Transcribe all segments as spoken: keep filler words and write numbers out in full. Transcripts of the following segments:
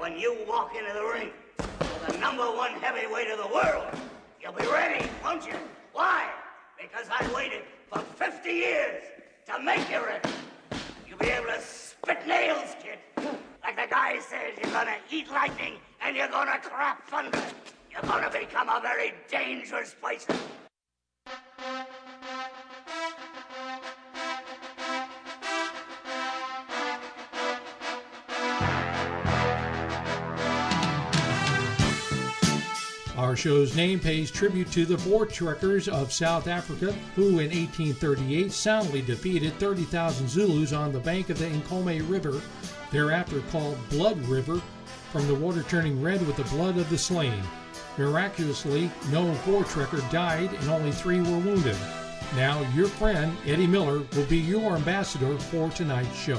when you walk into the ring with the number one heavyweight of the world, you'll be ready, won't you? Why? Because I waited for fifty years to make you ready. You'll be able to spit nails, kid. Like the guy says, you're gonna eat lightning and you're gonna crap thunder. You're gonna become a very dangerous person. Our show's name pays tribute to the Voortrekkers of South Africa, who in eighteen thirty-eight soundly defeated thirty thousand Zulus on the bank of the Nkomo River, thereafter called Blood River, from the water turning red with the blood of the slain. Miraculously, no Voortrekker died and only three were wounded. Now, your friend, Eddie Miller, will be your ambassador for tonight's show.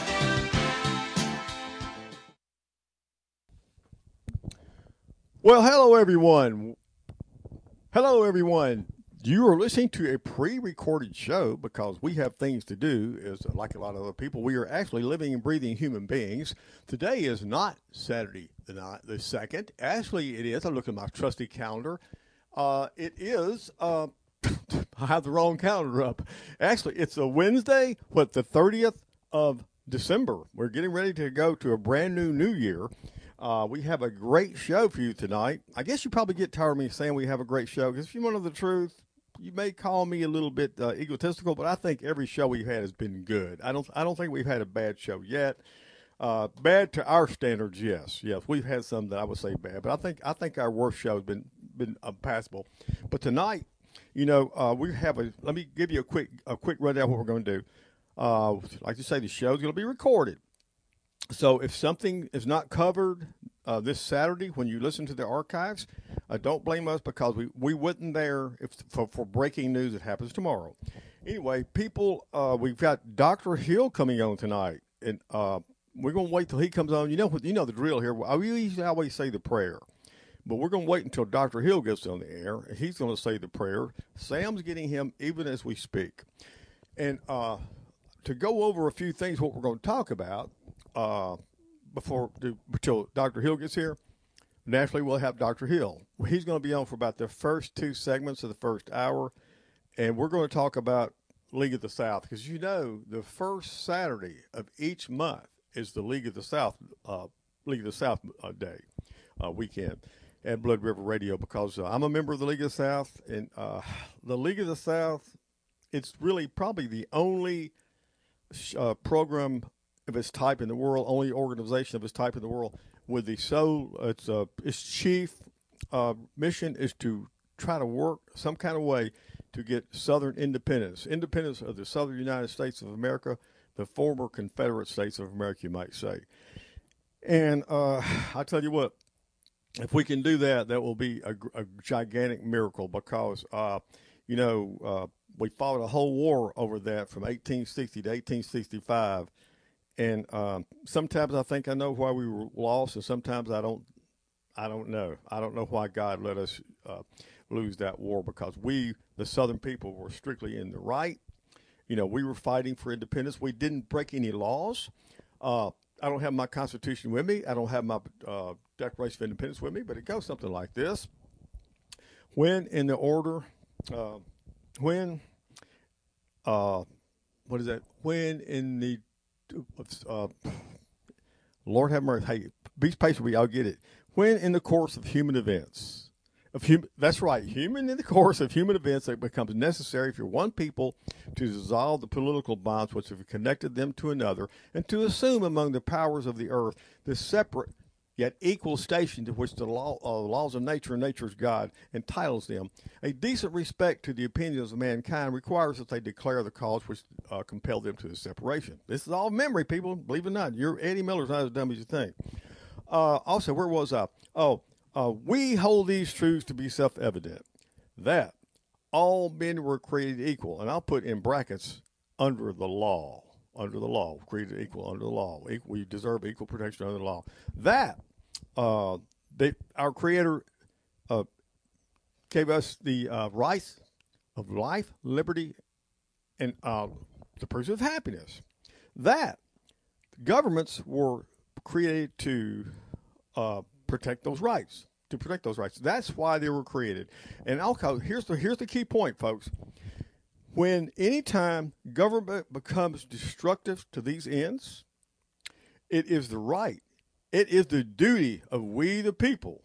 Well, hello, everyone. Hello, everyone. You are listening to a pre-recorded show because we have things to do, as like a lot of other people. We are actually living and breathing human beings. Today is not Saturday the, night, the second. Actually, it is. I look at my trusty calendar. Uh, it is, uh, I have the wrong calendar up. Actually, it's a Wednesday, what, the thirtieth of December. We're getting ready to go to a brand new new year. Uh, we have a great show for you tonight. I guess you probably get tired of me saying we have a great show because if you want to know the truth, you may call me a little bit uh, egotistical, but I think every show we've had has been good. I don't I don't think we've had a bad show yet. Uh, bad to our standards, yes. Yes, we've had some that I would say bad, but I think I think our worst show has been, been unpassable. But tonight, you know, uh, we have a – let me give you a quick a quick rundown of what we're going to do. Uh, like you say, the show's going to be recorded. So if something is not covered uh, this Saturday when you listen to the archives, uh, don't blame us because we, we wasn't there if, for, for breaking news that happens tomorrow. Anyway, people, uh, we've got Doctor Hill coming on tonight, and uh, we're going to wait till he comes on. You know what? You know the drill here. I usually always say the prayer, but we're going to wait until Doctor Hill gets on the air. And he's going to say the prayer. Sam's getting him even as we speak. And uh, to go over a few things, what we're going to talk about, Uh, before until Doctor Hill gets here, naturally we'll have Doctor Hill. He's going to be on for about the first two segments of the first hour, and we're going to talk about League of the South because you know the first Saturday of each month is the League of the South uh, League of the South uh, day uh, weekend at Blood River Radio because uh, I'm a member of the League of the South, and uh, the League of the South, it's really probably the only uh, program of its type in the world, only organization of its type in the world, with the sole, its, uh, its chief uh, mission is to try to work some kind of way to get Southern independence, independence of the Southern United States of America, the former Confederate States of America, you might say. And uh, I tell you what, if we can do that, that will be a, a gigantic miracle because, uh, you know, uh, we fought a whole war over that from eighteen sixty to eighteen sixty-five. And um, sometimes I think I know why we were lost, and sometimes I don't. I don't know. I don't know why God let us uh, lose that war because we, the Southern people, were strictly in the right. You know, we were fighting for independence. We didn't break any laws. Uh, I don't have my Constitution with me. I don't have my uh, Declaration of Independence with me, but it goes something like this: When in the order, uh, when, uh, what is that? When in the Uh, Lord have mercy. Hey, be patient with me. I'll get it. When in the course of human events, of human, that's right, human in the course of human events, it becomes necessary for one people to dissolve the political bonds which have connected them to another, and to assume among the powers of the earth the separate yet equal station to which the law, uh, laws of nature and nature's God entitles them. A decent respect to the opinions of mankind requires that they declare the cause which uh, compelled them to the separation. This is all memory, people. Believe it or not, your Eddie Miller's not as dumb as you think. Uh, also, where was I? Oh, uh, we hold these truths to be self-evident, that all men were created equal, and I'll put in brackets, under the law. Under the law, created equal under the law. We deserve equal protection under the law. That uh, they, our Creator uh, gave us the uh, rights of life, liberty, and uh, the pursuit of happiness. That governments were created to uh, protect those rights. To protect those rights. That's why they were created. And also, here's the here's the key point, folks. When anytime government becomes destructive to these ends, it is the right, it is the duty of we the people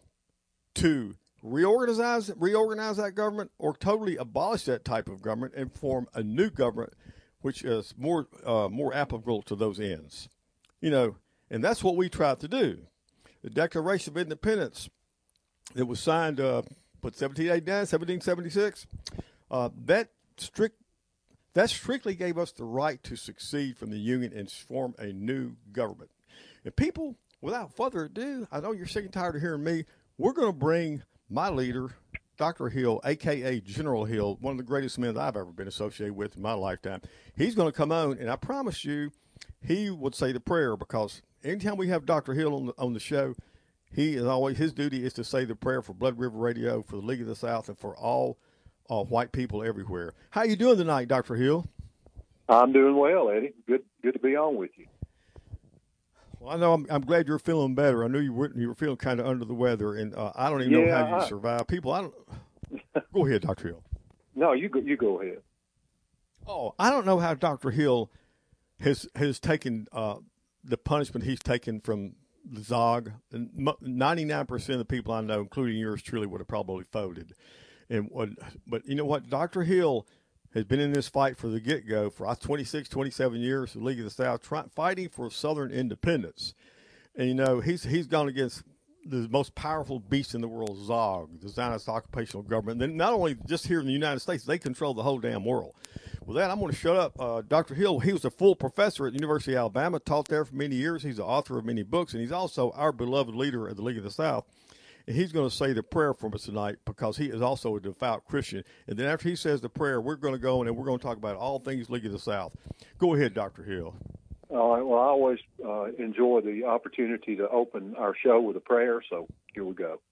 to reorganize reorganize that government or totally abolish that type of government and form a new government which is more uh, more applicable to those ends. You know, and that's what we tried to do. The Declaration of Independence that was signed, uh, what, seventeen eighty-nine, seventeen seventy-six, uh, that strict that strictly gave us the right to succeed from the Union and form a new government. And people, without further ado, I know you're sick and tired of hearing me. We're going to bring my leader, Doctor Hill, a k a. General Hill, one of the greatest men I've ever been associated with in my lifetime. He's going to come on, and I promise you, he would say the prayer, because anytime we have Doctor Hill on the, on the show, he is always, his duty is to say the prayer for Blood River Radio, for the League of the South, and for all uh, white people everywhere. How you doing tonight, Doctor Hill? I'm doing well, Eddie. Good, good to be on with you. Well, I know I'm, I'm glad you're feeling better. I knew you were you were feeling kind of under the weather, and uh, I don't even yeah, know how you I, survive. People, I don't. Go ahead, Doctor Hill. No, you go. You go ahead. Oh, I don't know how Doctor Hill has has taken uh, the punishment he's taken from the Zog. ninety-nine percent of the people I know, including yours truly, would have probably voted. And what, but you know what? Doctor Hill has been in this fight for the get-go for twenty-six, twenty-seven years, the League of the South, try, fighting for Southern independence. And, you know, he's he's gone against the most powerful beast in the world, Zog, the Zionist occupational government. And then not only just here in the United States, they control the whole damn world. With that, I'm going to shut up. Uh, Doctor Hill, he was a full professor at the University of Alabama, taught there for many years. He's the author of many books, and he's also our beloved leader of the League of the South. And he's going to say the prayer for us tonight because he is also a devout Christian. And then after he says the prayer, we're going to go in and we're going to talk about all things League of the South. Go ahead, Doctor Hill. All right. Well, I always uh, enjoy the opportunity to open our show with a prayer, so here we go.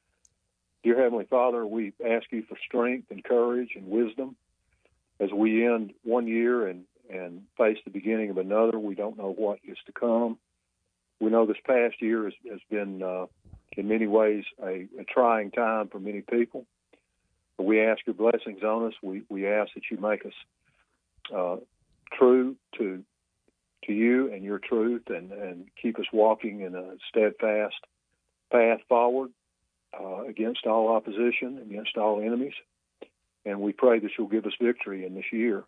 Dear Heavenly Father, we ask you for strength and courage and wisdom as we end one year and, and face the beginning of another. We don't know what is to come. We know this past year has, has been, uh, in many ways, a, a trying time for many people. But we ask your blessings on us. We, we ask that you make us uh, true to to you and your truth, and, and keep us walking in a steadfast path forward uh, against all opposition, against all enemies. And we pray that you'll give us victory in this year.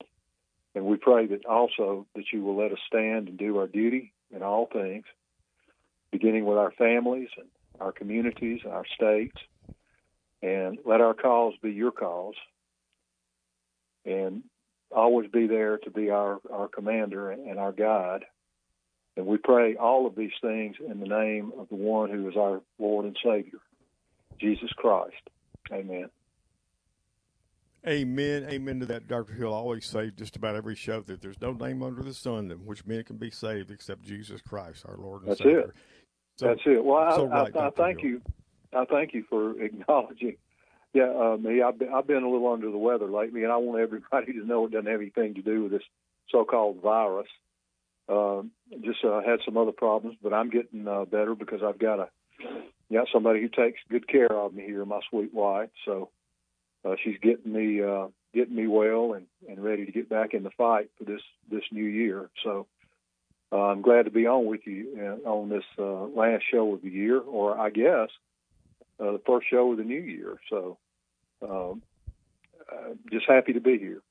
And we pray that also that you will let us stand and do our duty in all things, beginning with our families and our communities, our states, and let our cause be your cause. And always be there to be our, our commander and our guide. And we pray all of these things in the name of the one who is our Lord and Savior, Jesus Christ. Amen. Amen. Amen to that, Doctor Hill. I always say just about every show that there's no name under the sun in which men can be saved except Jesus Christ, our Lord and That's Savior. It. So, That's it. Well, so I, right, I, I thank Hill. you. I thank you for acknowledging. Yeah, uh, me. I've been, I've been a little under the weather lately, and I want everybody to know it doesn't have anything to do with this so-called virus. Uh, just uh, had some other problems, but I'm getting uh, better because I've got a got somebody who takes good care of me here, my sweet wife. So uh, she's getting me uh, getting me well and, and ready to get back in the fight for this this new year. So uh, I'm glad to be on with you uh, on this uh, last show of the year, or I guess. Uh, the first show of the new year. So um, uh, just happy to be here.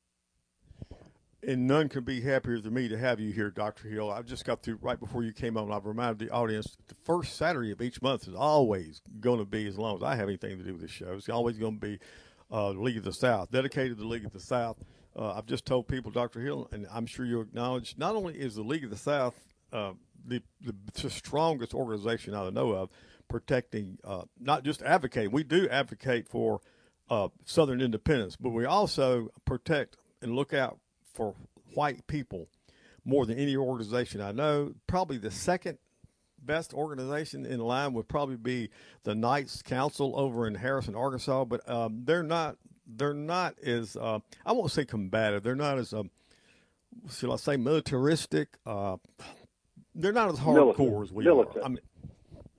And none could be happier than me to have you here, Doctor Hill. I just got through right before you came on. I've reminded the audience the first Saturday of each month is always going to be, as long as I have anything to do with this show, it's always going to be uh, League of the South, dedicated to the League of the South. Uh, I've just told people, Doctor Hill, and I'm sure you'll acknowledge, not only is the League of the South uh, the, the, the strongest organization I know of, protecting, uh, not just advocating. We do advocate for uh, Southern independence, but we also protect and look out for white people more than any organization I know. Probably the second best organization in line would probably be the Knights Council over in Harrison, Arkansas, but um, they're not they're not as uh, I won't say combative. They're not as um, shall I say militaristic. Uh, they're not as hardcore as we militant. are. I mean,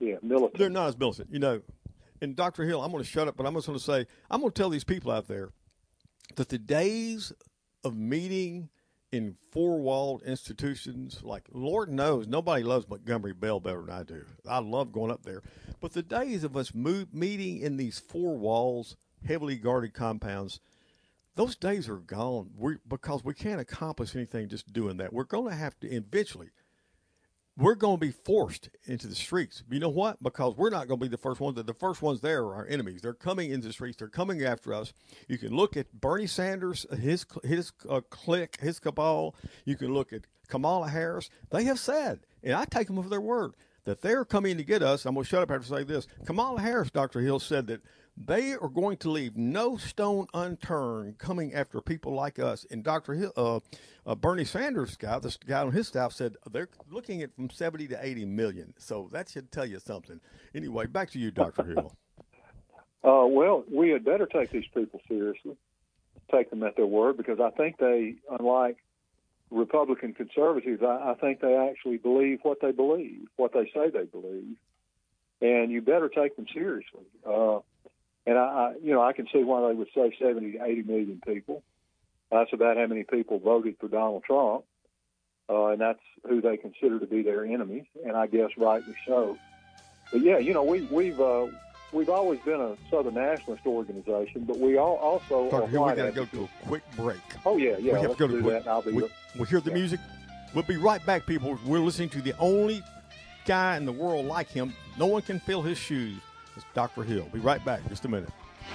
yeah, militant. They're not as militant, you know. And Doctor Hill, I'm going to shut up, but I'm just going to say, I'm going to tell these people out there that the days of meeting in four-walled institutions, like Lord knows, nobody loves Montgomery Bell better than I do. I love going up there. But the days of us move, meeting in these four walls, heavily guarded compounds, those days are gone we, because we can't accomplish anything just doing that. We're going to have to eventually, we're going to be forced into the streets. You know what? Because we're not going to be the first ones. The first ones there are our enemies. They're coming into the streets. They're coming after us. You can look at Bernie Sanders, his his uh, clique, his cabal. You can look at Kamala Harris. They have said, and I take them for their word, that they're coming to get us. I'm going to shut up after say this. Kamala Harris, Doctor Hill, said that they are going to leave no stone unturned coming after people like us. And Doctor Hill, uh, uh, Bernie Sanders guy, this guy on his staff said they're looking at from seventy to eighty million. So that should tell you something. Anyway, back to you, Doctor Hill. Uh, well, we had better take these people seriously, take them at their word, because I think they, unlike Republican conservatives, I, I think they actually believe what they believe, what they say they believe, and you better take them seriously. Uh, and I, I, you know, I can see why they would say seventy to eighty million people. That's about how many people voted for Donald Trump, uh, and that's who they consider to be their enemies, and I guess rightly so. But yeah, you know, we, we've uh, we've always been a Southern nationalist organization, but we all also Doctor are Hill, we white got to go advocates. to a quick break. Oh yeah, yeah. we have let's to go to do quick, that. And I'll be. we, we'll hear the yeah. music. We'll be right back, people. We're listening to the only guy in the world like him. No one can fill his shoes. It's Doctor Hill. Be right back. Just a minute.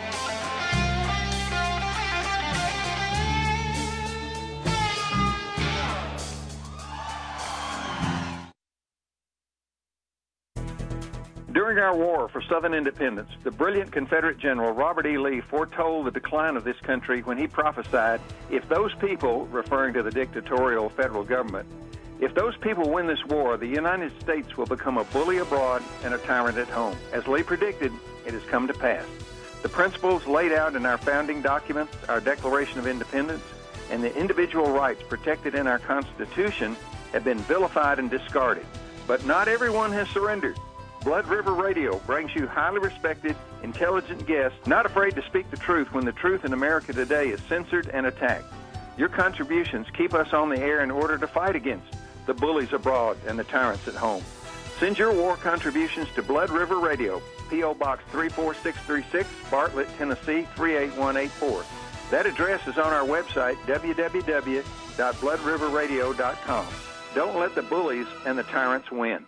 During our war for Southern independence, the brilliant Confederate General Robert E. Lee foretold the decline of this country when he prophesied, if those people, referring to the dictatorial federal government, if those people win this war, the United States will become a bully abroad and a tyrant at home. As Lee predicted, it has come to pass. The principles laid out in our founding documents, our Declaration of Independence, and the individual rights protected in our Constitution have been vilified and discarded. But not everyone has surrendered. Blood River Radio brings you highly respected, intelligent guests, not afraid to speak the truth when the truth in America today is censored and attacked. Your contributions keep us on the air in order to fight against the bullies abroad and the tyrants at home. Send your war contributions to Blood River Radio, P O. Box three four six three six, Bartlett, Tennessee three eight one eight four. That address is on our website, w w w dot blood river radio dot com. Don't let the bullies and the tyrants win.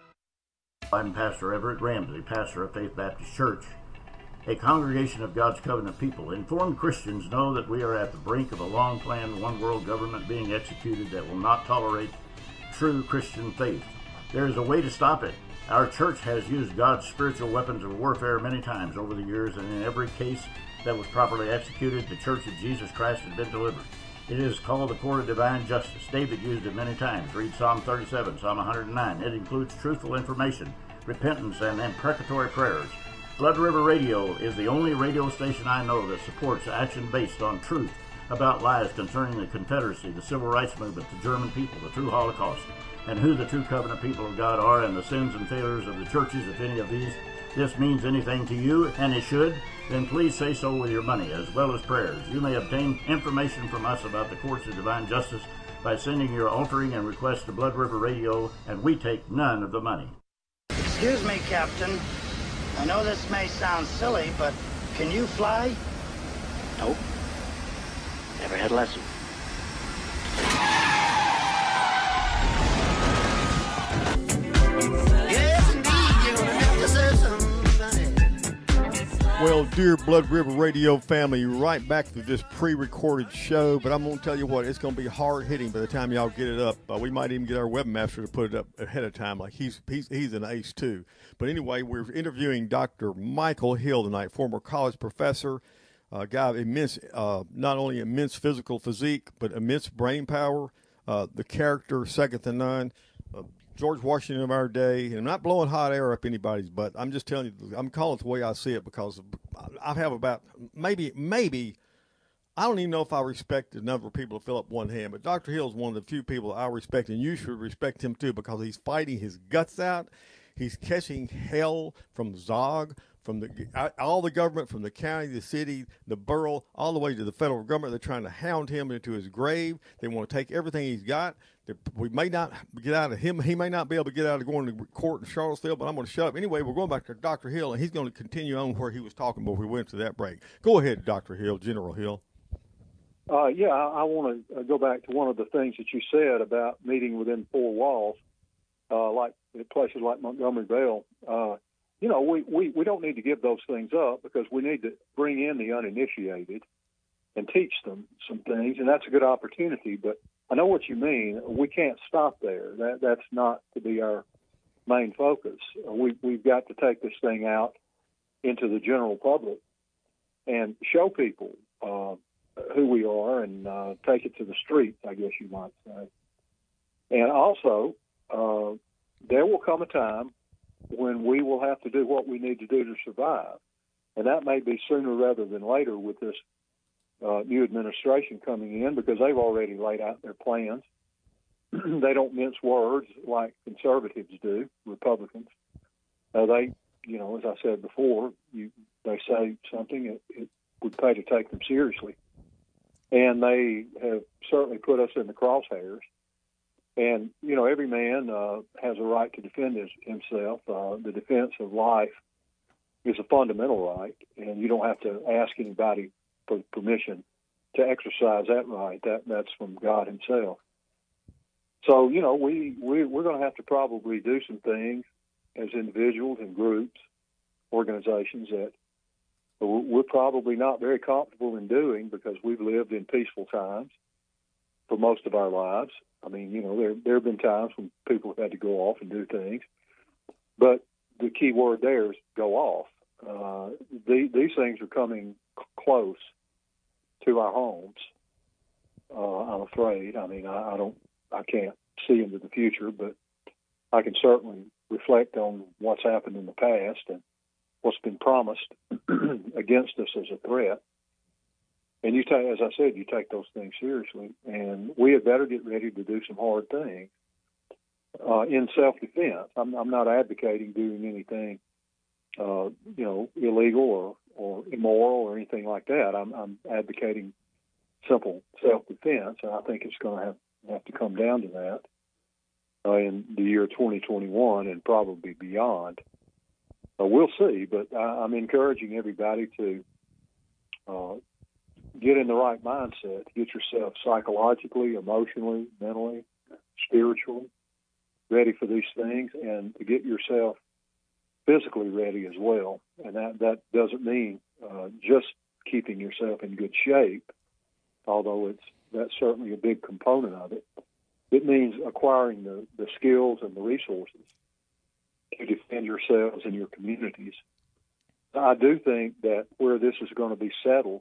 I'm Pastor Everett Ramsey, pastor of Faith Baptist Church, a congregation of God's covenant people. Informed Christians know that we are at the brink of a long-planned one-world government being executed that will not tolerate true Christian faith. There is a way to stop it. Our church has used God's spiritual weapons of warfare many times over the years, and in every case that was properly executed, the Church of Jesus Christ has been delivered. It is called the court of divine justice. David used it many times. Read Psalm thirty-seven, Psalm one hundred nine. It includes truthful information, repentance, and imprecatory prayers. Blood River Radio is the only radio station I know that supports action based on truth about lies concerning the Confederacy, the Civil Rights Movement, the German people, the true Holocaust, and who the true covenant people of God are, and the sins and failures of the churches, if any of these. This means anything to you, and it should, then please say so with your money, as well as prayers. You may obtain information from us about the courts of divine justice by sending your altering and request to Blood River Radio, and we take none of the money. Excuse me, Captain. I know this may sound silly, but can you fly? Nope. Never had a lesson. Yes, indeed, you're gonna have to say something. Well, dear Blood River Radio family, right back to this pre-recorded show, but I'm going to tell you what, it's going to be hard-hitting by the time y'all get it up. Uh, we might even get our webmaster to put it up ahead of time, like he's he's he's an ace, too. But anyway, we're interviewing Doctor Michael Hill tonight, former college professor, a uh, guy of immense, uh, not only immense physical physique, but immense brain power, uh, the character second to none. Uh, George Washington of our day, and I'm not blowing hot air up anybody's butt. I'm just telling you, I'm calling it the way I see it, because I have about maybe, maybe, I don't even know if I respect the number of people to fill up one hand, but Doctor Hill is one of the few people I respect, and you should respect him too, because he's fighting his guts out. He's catching hell from Zog, from the all the government, from the county, the city, the borough, all the way to the federal government. They're trying to hound him into his grave. They want to take everything he's got. They're, we may not get out of him. He may not be able to get out of going to court in Charlottesville, but I'm going to shut up. Anyway, we're going back to Doctor Hill, and he's going to continue on where he was talking before we went to that break. Go ahead, Doctor Hill, General Hill. Uh, yeah, I, I want to go back to one of the things that you said about meeting within four walls, uh, like at places like Montgomery Vale. Uh, you know, we, we, we don't need to give those things up because we need to bring in the uninitiated and teach them some things, and that's a good opportunity. But I know what you mean. We can't stop there. That that's not to be our main focus. Uh, we we've got to take this thing out into the general public and show people uh, who we are and uh, take it to the streets, I guess you might say. And also, uh, there will come a time when we will have to do what we need to do to survive, and that may be sooner rather than later with this Uh, new administration coming in, because they've already laid out their plans. They don't mince words like conservatives do, Republicans. Uh, they, you know, as I said before, you, they say something, it, it would pay to take them seriously. And they have certainly put us in the crosshairs. And, you know, every man uh, has a right to defend his, himself. Uh, the defense of life is a fundamental right, and you don't have to ask anybody for permission to exercise that right. That that's from God Himself. So, you know, we, we, we're going to have to probably do some things as individuals and groups, organizations that we're probably not very comfortable in doing because we've lived in peaceful times for most of our lives. I mean, you know, there, there have been times when people have had to go off and do things. But the key word there is go off. Uh, the, these things are coming close to our homes. Uh, I'm afraid. I mean, I, I don't, I can't see into the future, but I can certainly reflect on what's happened in the past and what's been promised against us as a threat. And you take, as I said, you take those things seriously, and we had better get ready to do some hard things uh, in self-defense. I'm, I'm not advocating doing anything Uh, you know, illegal or, or immoral or anything like that. I'm, I'm advocating simple self-defense, and I think it's going to have, have to come down to that uh, in the year twenty twenty-one and probably beyond. Uh, we'll see, but I, I'm encouraging everybody to uh, get in the right mindset, to get yourself psychologically, emotionally, mentally, spiritually ready for these things, and to get yourself physically ready as well. And that, that doesn't mean uh, just keeping yourself in good shape, although it's that's certainly a big component of it. It means acquiring the, the skills and the resources to defend yourselves and your communities. I do think that where this is going to be settled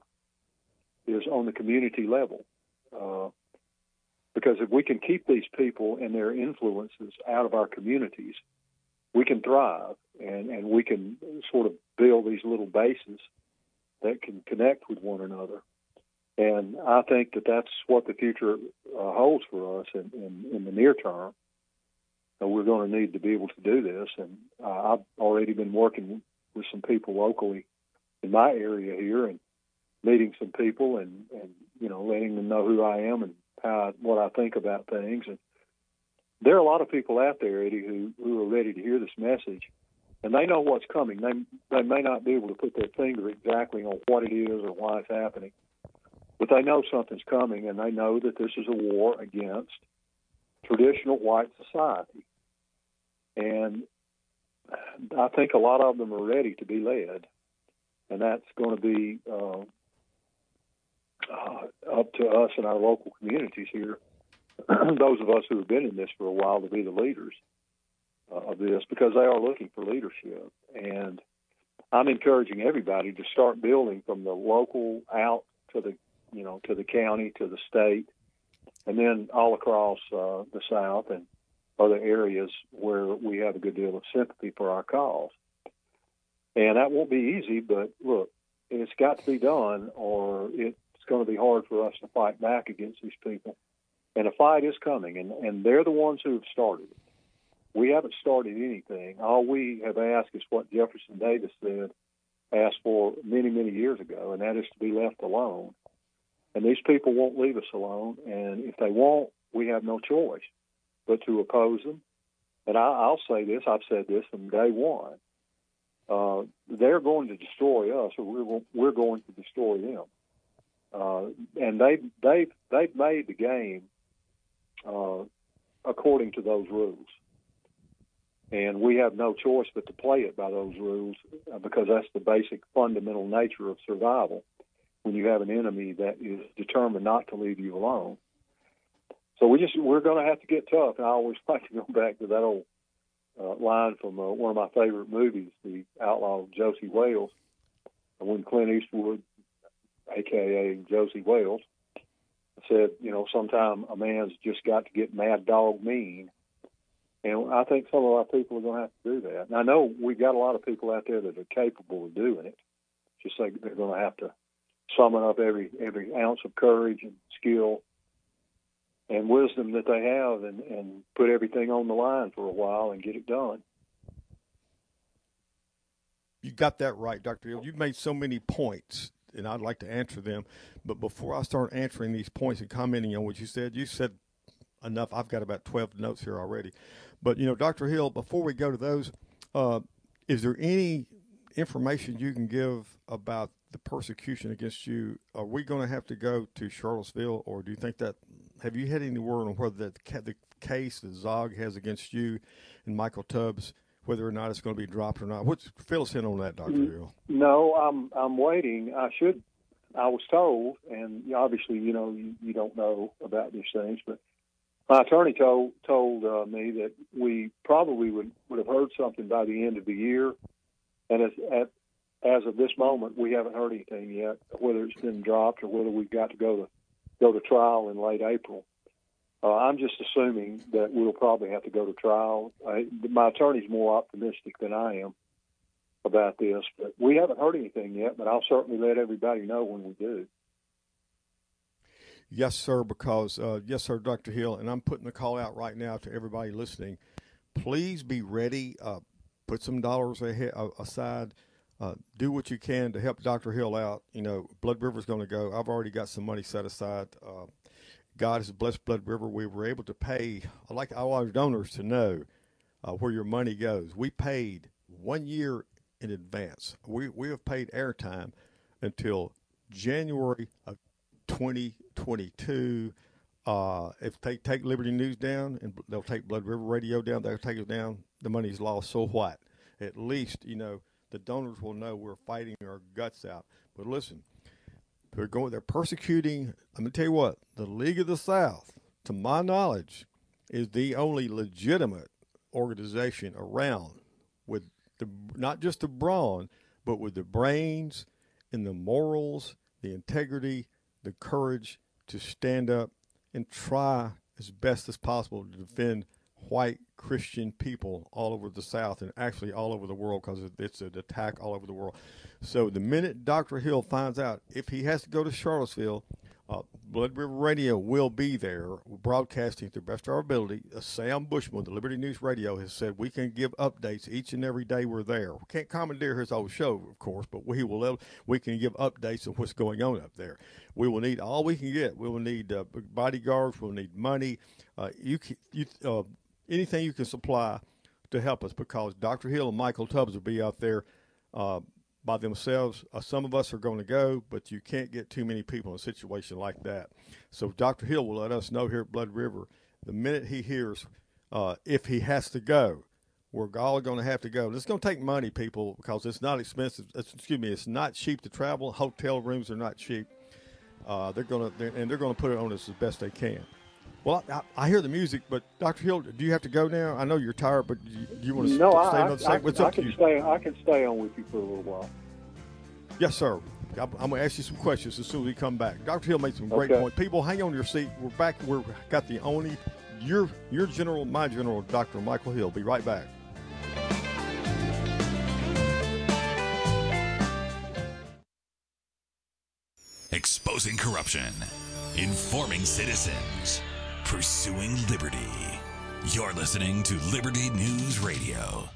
is on the community level. Uh, because if we can keep these people and their influences out of our communities, we can thrive, and, and we can sort of build these little bases that can connect with one another. And I think that that's what the future uh, holds for us in, in, in the near term. And we're going to need to be able to do this. And uh, I've already been working with some people locally in my area here and meeting some people and, and you know, letting them know who I am and how I, what I think about things. And there are a lot of people out there, Eddie, who, who are ready to hear this message, and they know what's coming. They they may not be able to put their finger exactly on what it is or why it's happening, but they know something's coming, and they know that this is a war against traditional white society. And I think a lot of them are ready to be led, and that's going to be uh, uh, up to us in our local communities here, those of us who have been in this for a while, to be the leaders uh, of this, because they are looking for leadership. And I'm encouraging everybody to start building from the local out to the, you know, to the county, to the state, and then all across uh, the South and other areas where we have a good deal of sympathy for our cause. And that won't be easy, but look, it's got to be done, or it's going to be hard for us to fight back against these people. And a fight is coming, and, and they're the ones who have started it. we haven't started anything. All we have asked is what Jefferson Davis said, asked for many, many years ago, and that is to be left alone. And these people won't leave us alone, and if they won't, we have no choice but to oppose them. And I, I'll say this, I've said this from day one. Uh, they're going to destroy us, or we're, we're going to destroy them. Uh, and they, they, they've made the game uh, according to those rules. And we have no choice but to play it by those rules uh, because that's the basic fundamental nature of survival when you have an enemy that is determined not to leave you alone. So we just, we're going to have to get tough. And I always like to go back to that old uh, line from uh, one of my favorite movies, The Outlaw Josie Wales, when Clint Eastwood, a k a. Josie Wales, said, you know, sometime a man's just got to get mad dog mean. And I think some of our people are going to have to do that. And I know we've got a lot of people out there that are capable of doing it. Just like they're going to have to summon up every every ounce of courage and skill and wisdom that they have and, and put everything on the line for a while and get it done. You got that right, Doctor Hill. You've made so many points, and I'd like to answer them. But before I start answering these points and commenting on what you said, you said enough. I've got about twelve notes here already. But, you know, Doctor Hill, before we go to those, uh, is there any information you can give about the persecution against you? Are we going to have to go to Charlottesville, or do you think that, have you had any word on whether the, the case that Zog has against you and Michael Tubbs, whether or not it's going to be dropped or not? What's, fill us in on that, Doctor Hill. No, I'm I'm waiting. I should, I was told, and obviously, you know, you, you don't know about these things, but my attorney told told uh, me that we probably would, would have heard something by the end of the year. And as, at, as of this moment, we haven't heard anything yet, whether it's been dropped or whether we've got to go to go to trial in late April. Uh, I'm just assuming that we'll probably have to go to trial. I, my attorney's more optimistic than I am about this, but we haven't heard anything yet, but I'll certainly let everybody know when we do. Yes, sir, because, uh, yes, sir, Doctor Hill, and I'm putting the call out right now to everybody listening. Please be ready. Uh, put some dollars ahead, uh, aside. Uh, do what you can to help Doctor Hill out. You know, Blood River's going to go. I've already got some money set aside. Uh, God has blessed Blood River. We were able to pay, I'd like all our donors to know uh, where your money goes. We paid one year in advance. We, we have paid airtime until January of twenty twenty-two. Uh, if they take Liberty News down and they'll take Blood River Radio down, they'll take it down, the money's lost. So what? At least, you know, the donors will know we're fighting our guts out. But listen, they're going, they're persecuting. I'm going to tell you what, the League of the South, to my knowledge, is the only legitimate organization around with the, not just the brawn, but with the brains and the morals, the integrity, the courage to stand up and try as best as possible to defend white Christian people all over the South and actually all over the world, because it's an attack all over the world. So the minute Doctor Hill finds out if he has to go to Charlottesville, uh, Blood River Radio will be there broadcasting to the best of our ability. Uh, Sam Bushman with the Liberty News Radio has said we can give updates each and every day we're there. We can't commandeer his old show, of course, but we will. We can give updates of what's going on up there. We will need all we can get. We will need uh, bodyguards. We'll need money. Uh, you, can, you uh, anything you can supply to help us, because Doctor Hill and Michael Tubbs will be out there uh, by themselves. Uh, some of us are going to go, but you can't get too many people in a situation like that. So Doctor Hill will let us know here at Blood River the minute he hears uh, if he has to go. We're all going to have to go. It's going to take money, people, because it's not expensive. It's, excuse me, it's not cheap to travel. Hotel rooms are not cheap. Uh, they're going to, they're, and they're going to put it on us as best they can. Well, I, I hear the music, but Doctor Hill, do you have to go now? I know you're tired, but do you, do you want to no, stay I, another second? What's I, up I to can you? Stay, I can stay on with you for a little while. Yes, sir. I'm going to ask you some questions as soon as we come back. Doctor Hill made some great Okay. points. People, hang on to your seat. We're back. We've got the only, your, your general, my general, Doctor Michael Hill. Be right back. Exposing corruption, informing citizens, pursuing liberty. You're listening to Liberty News Radio.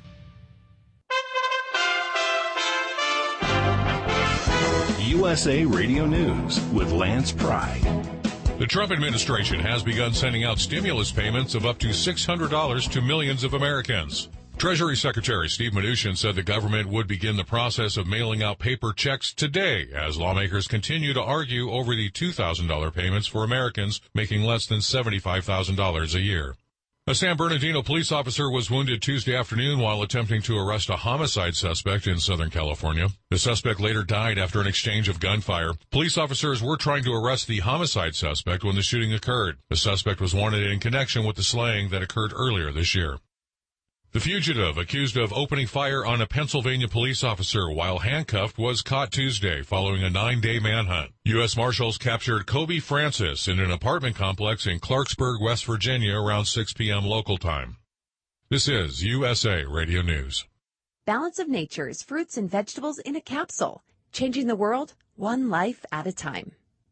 U S A Radio News with Lance Pry. The Trump administration has begun sending out stimulus payments of up to six hundred dollars to millions of Americans. Treasury Secretary Steve Mnuchin said the government would begin the process of mailing out paper checks today as lawmakers continue to argue over the two thousand dollars payments for Americans making less than seventy-five thousand dollars a year. A San Bernardino police officer was wounded Tuesday afternoon while attempting to arrest a homicide suspect in Southern California. The suspect later died after an exchange of gunfire. Police officers were trying to arrest the homicide suspect when the shooting occurred. The suspect was wanted in connection with the slaying that occurred earlier this year. The fugitive, accused of opening fire on a Pennsylvania police officer while handcuffed, was caught Tuesday following a nine-day manhunt. U S Marshals captured Kobe Francis in an apartment complex in Clarksburg, West Virginia around six p.m. local time. This is U S A Radio News. Balance of Nature's fruits and vegetables in a capsule, changing the world one life at a time.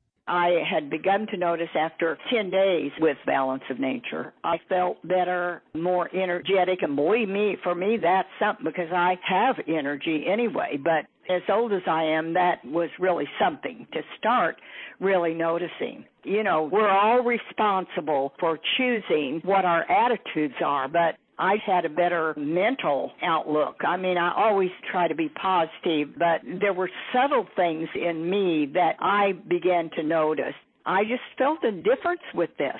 I had begun to notice after ten days with Balance of Nature, I felt better, more energetic, and believe me, for me, that's something because I have energy anyway. But as old as I am, that was really something to start really noticing. You know, we're all responsible for choosing what our attitudes are, but I had a better mental outlook. I mean, I always try to be positive, but there were subtle things in me that I began to notice. I just felt a difference with this.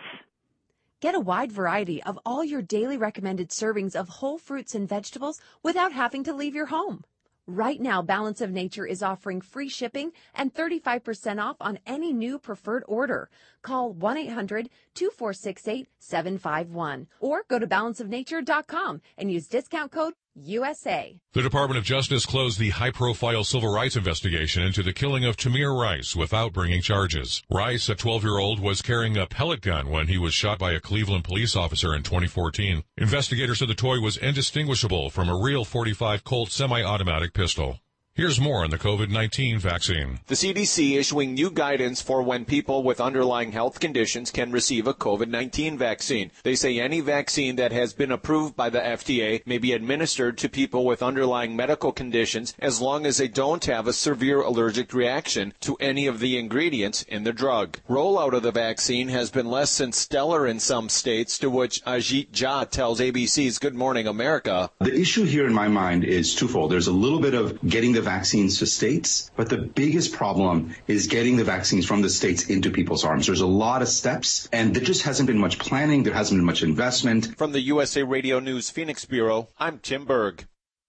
Get a wide variety of all your daily recommended servings of whole fruits and vegetables without having to leave your home. Right now, Balance of Nature is offering free shipping and thirty-five percent off on any new preferred order. Call one eight hundred two four six eight seven five one or go to balance of nature dot com and use discount code U S A. The Department of Justice closed the high-profile civil rights investigation into the killing of Tamir Rice without bringing charges. Rice, a twelve-year-old, was carrying a pellet gun when he was shot by a Cleveland police officer in twenty fourteen. Investigators said the toy was indistinguishable from a real forty-five Colt semi-automatic pistol. Here's more on the COVID nineteen vaccine. The C D C issuing new guidance for when people with underlying health conditions can receive a COVID nineteen vaccine. They say any vaccine that has been approved by the F D A may be administered to people with underlying medical conditions as long as they don't have a severe allergic reaction to any of the ingredients in the drug. Rollout of the vaccine has been less than stellar in some states, to which Ajit Jha tells A B C's Good Morning America. The issue here in my mind is twofold. There's a little bit of getting the vaccines to states, but the biggest problem is getting the vaccines from the states into people's arms. There's a lot of steps, and there just hasn't been much planning. There hasn't been much investment. From the U S A Radio News Phoenix Bureau, I'm Tim Berg.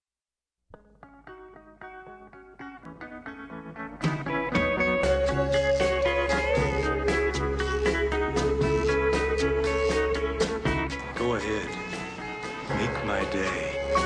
Go ahead. Make my day.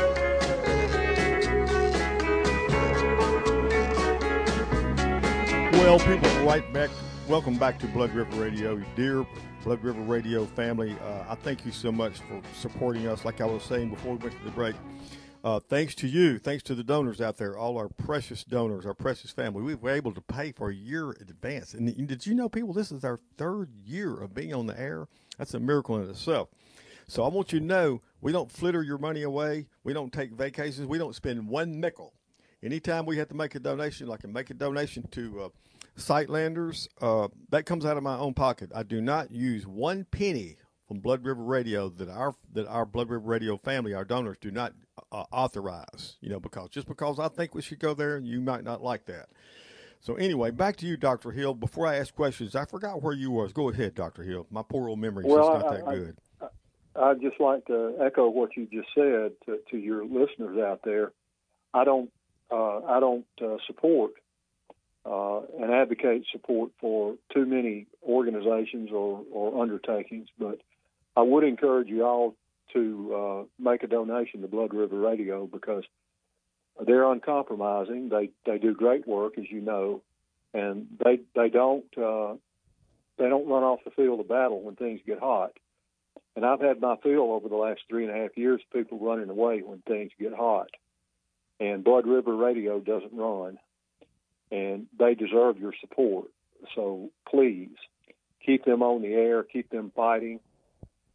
Well, people, right back. Welcome back to Blood River Radio. Dear Blood River Radio family, uh, I thank you so much for supporting us. Like I was saying before we went to the break, uh, thanks to you, thanks to the donors out there, all our precious donors, our precious family. We were able to pay for a year in advance. And did you know, people, this is our third year of being on the air? That's a miracle in itself. So I want you to know, we don't flitter your money away. We don't take vacations. We don't spend one nickel. Anytime we have to make a donation, like I make a donation to uh, Sightlanders, uh, that comes out of my own pocket. I do not use one penny from Blood River Radio that our that our Blood River Radio family, our donors, do not uh, authorize. You know, because just because I think we should go there, you might not like that. So anyway, back to you, Doctor Hill. Before I ask questions, I forgot where you was. Go ahead, Doctor Hill. My poor old memory is well, just not I, that I, good. I, I'd just like to echo what you just said to, to your listeners out there. I don't. Uh, I don't uh, support uh, and advocate support for too many organizations or, or undertakings, but I would encourage you all to uh, make a donation to Blood River Radio because they're uncompromising. They they do great work, as you know, and they they don't uh, they don't run off the field of battle when things get hot. And I've had my fill over the last three and a half years of people running away when things get hot. And Blood River Radio doesn't run, and they deserve your support. So please keep them on the air, keep them fighting,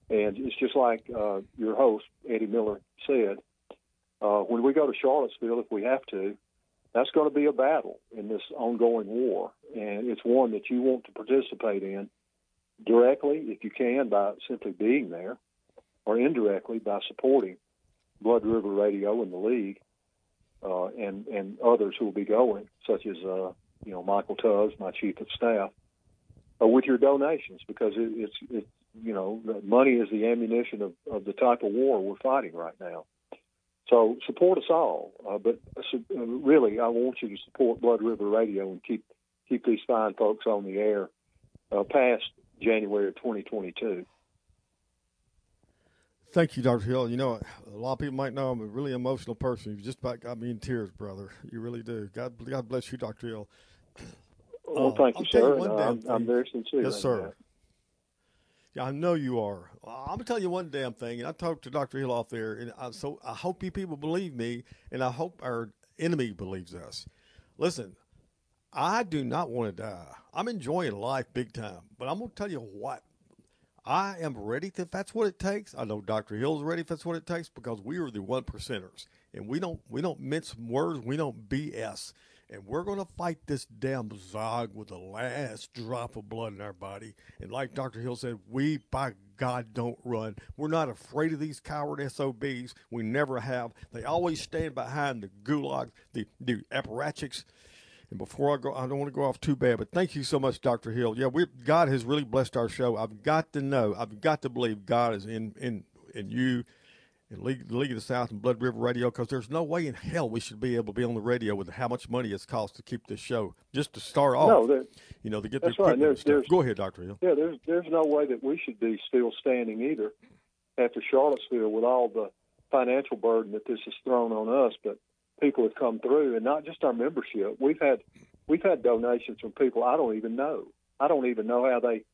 And it's just like uh, your host, Eddie Miller, said, uh, when we go to Charlottesville, if we have to, that's going to be a battle in this ongoing war. And it's one that you want to participate in directly, if you can, by simply being there, or indirectly by supporting Blood River Radio and the League, uh, and, and others who will be going, such as, uh, you know, Michael Tubbs, my chief of staff, uh, with your donations, because it, it's, it's, you know, money is the ammunition of, of the type of war we're fighting right now. So support us all, uh, but uh, really, I want you to support Blood River Radio and keep keep these fine folks on the air uh, past January of twenty twenty-two. Thank you, Doctor Hill. You know, a lot of people might know I'm a really emotional person. You just about got me in tears, brother. You really do. God, God bless you, Doctor Hill. Well, uh, thank you, I'll sir. You no, I'm, I'm very sincere. Yes, sir. That. Yeah, I know you are. I'm gonna tell you one damn thing, and I talked to Doctor Hill off there, and I, so I hope you people believe me, and I hope our enemy believes us. Listen, I do not want to die. I'm enjoying life big time, but I'm gonna tell you what. I am ready if that's what it takes. I know Doctor Hill's ready if that's what it takes, because we are the one percenters, and we don't we don't mince words, we don't B S, and we're going to fight this damn Zog with the last drop of blood in our body. And like Doctor Hill said, we by God don't run. We're not afraid of these coward S O Bs. We never have. They always stand behind the gulags, the the apparatchiks. And before I go, I don't want to go off too bad, but thank you so much, Doctor Hill. Yeah, we God has really blessed our show. I've got to know, I've got to believe God is in in, in you, in League, League of the South and Blood River Radio, because there's no way in hell we should be able to be on the radio with how much money it's cost to keep this show, just to start off. No, there, you know, to get that's the right. equipment and There's, stuff. Go ahead, Doctor Hill. Yeah, there's there's no way that we should be still standing either after Charlottesville with all the financial burden that this has thrown on us. But people have come through, and not just our membership. We've had We've had donations from people I don't even know. I don't even know how they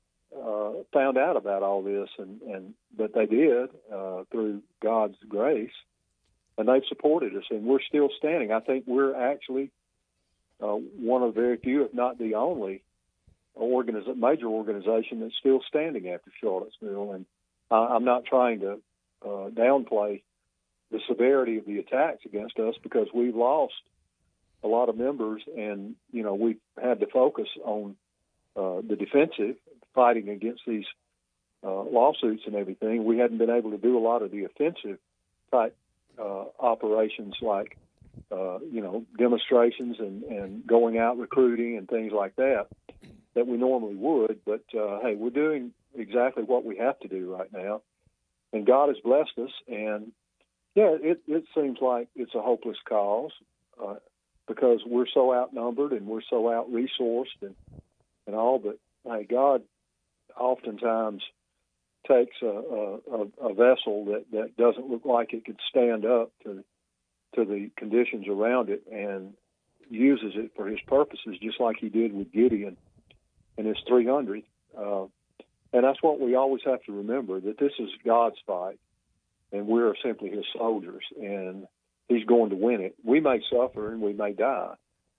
uh, found out about all this, and, and but they did uh, through God's grace, and they've supported us, and we're still standing. I think we're actually uh, one of the very few, if not the only, organiz- major organization that's still standing after Charlottesville. And I, I'm not trying to uh, downplay the severity of the attacks against us, because we've lost a lot of members, and you know we've had to focus on uh, the defensive, fighting against these uh, lawsuits and everything. We hadn't been able to do a lot of the offensive type uh, operations, like uh, you know demonstrations and, and going out recruiting and things like that that we normally would. But uh, hey, we're doing exactly what we have to do right now, and God has blessed us. And yeah, it, it seems like it's a hopeless cause. Uh, because we're so outnumbered and we're so out-resourced and, and all, but hey, God oftentimes takes a, a, a vessel that, that doesn't look like it could stand up to to the conditions around it, and uses it for his purposes, just like he did with Gideon and his three hundred. Uh, and that's what we always have to remember, that this is God's fight, and we're simply his soldiers, and he's going to win it. We may suffer and we may die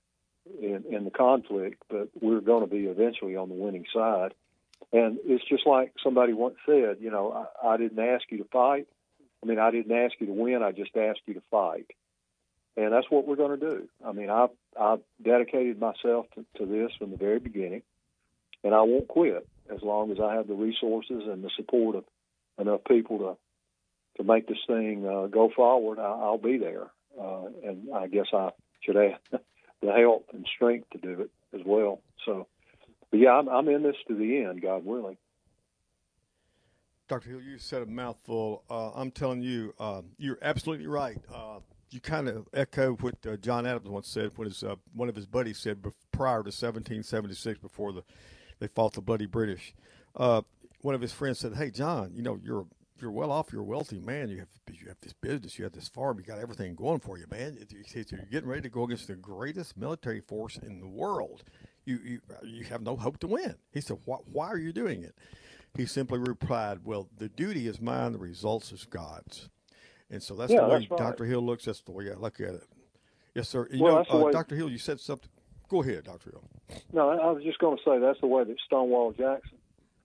in, in the conflict, but we're going to be eventually on the winning side. And it's just like somebody once said, you know, I, I didn't ask you to fight. I mean, I didn't ask you to win. I just asked you to fight. And that's what we're going to do. I mean, I've, I've dedicated myself to, to this from the very beginning, and I won't quit as long as I have the resources and the support of enough people to to make this thing uh, go forward. I, I'll be there. Uh, and I guess I should add the help and strength to do it as well. So, but yeah, I'm, I'm in this to the end, God willing. Doctor Hill, you said a mouthful. Uh, I'm telling you, uh, you're absolutely right. Uh, you kind of echo what uh, John Adams once said when his, uh, one of his buddies said prior to seventeen seventy-six, before the they fought the bloody British. Uh, one of his friends said, "Hey, John, you know, you're you're well off. You're a wealthy man. You have you have this business. You have this farm. You got everything going for you, man. You're getting ready to go against the greatest military force in the world. You you you have no hope to win." He said, "Why, why are you doing it?" He simply replied, "Well, the duty is mine. The results is God's." And so that's yeah, the way that's right. Doctor Hill looks. That's the way I look at it. Yes, sir. You well, know, that's the uh, way... Doctor Hill, you said something. Go ahead, Doctor Hill. No, I was just going to say that's the way that Stonewall Jackson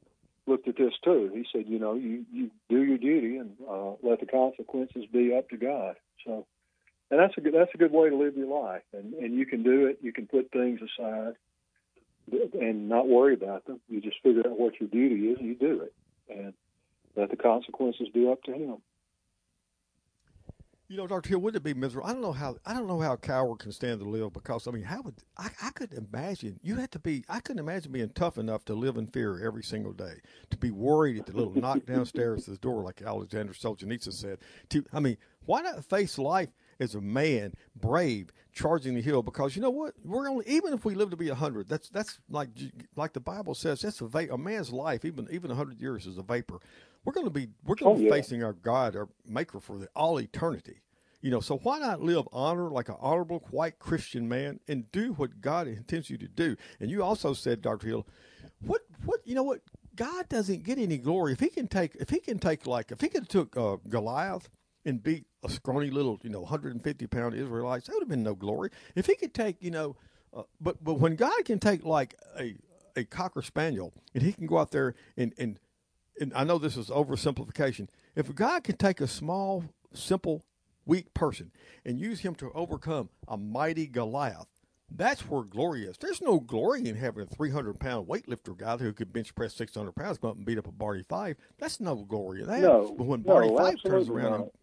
looked at this too. He said, you know, you, you do your duty and uh, let the consequences be up to God. So, and that's a good that's a good way to live your life. And and you can do it. You can put things aside and not worry about them. You just figure out what your duty is and you do it, and let the consequences be up to Him. You know, Doctor Hill, would it be miserable? I don't know how. I don't know how a coward can stand to live, because I mean, how would I? I could imagine. You had to be. I couldn't imagine being tough enough to live in fear every single day, to be worried at the little knock downstairs at the door, like Alexander Solzhenitsyn said. To, I mean, why not face life as a man, brave, charging the hill? Because you know what? We're only, even if we live to be a hundred, that's that's like like the Bible says. That's a va- a man's life. Even even a hundred years is a vapor. We're going to be we're going to oh, be yeah. facing our God, our Maker, for the, all eternity. You know, so why not live honor like an honorable white Christian man and do what God intends you to do? And you also said, Doctor Hill, what what you know what? God doesn't get any glory if he can take if he can take like if he could have took uh, Goliath and beat a scrawny little you know one hundred fifty pound Israelites, that would have been no glory. If he could take you know, uh, but but when God can take like a a cocker spaniel and he can go out there and and and I know this is oversimplification. If God can take a small, simple, weak person and use him to overcome a mighty Goliath, that's where glory is. There's no glory in having a three hundred pound weightlifter guy who could bench press six hundred pounds, come up and beat up a Barty Five. That's no glory in that. No, but when no, Barty Five turns around, not.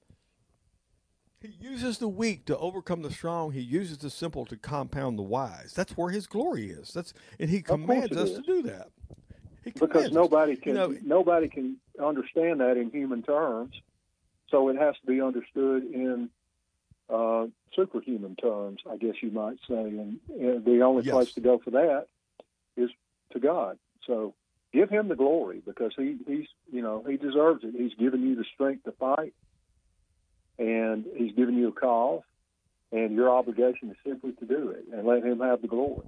he uses the weak to overcome the strong. He uses the simple to compound the wise. That's where his glory is. That's and he commands us is. to do that. Because nobody can you know, nobody can understand that in human terms, so it has to be understood in uh, superhuman terms, I guess you might say. And, and the only yes. place to go for that is to God. So give Him the glory, because he he's you know he deserves it. He's given you the strength to fight, and He's given you a cause, and your obligation is simply to do it and let Him have the glory.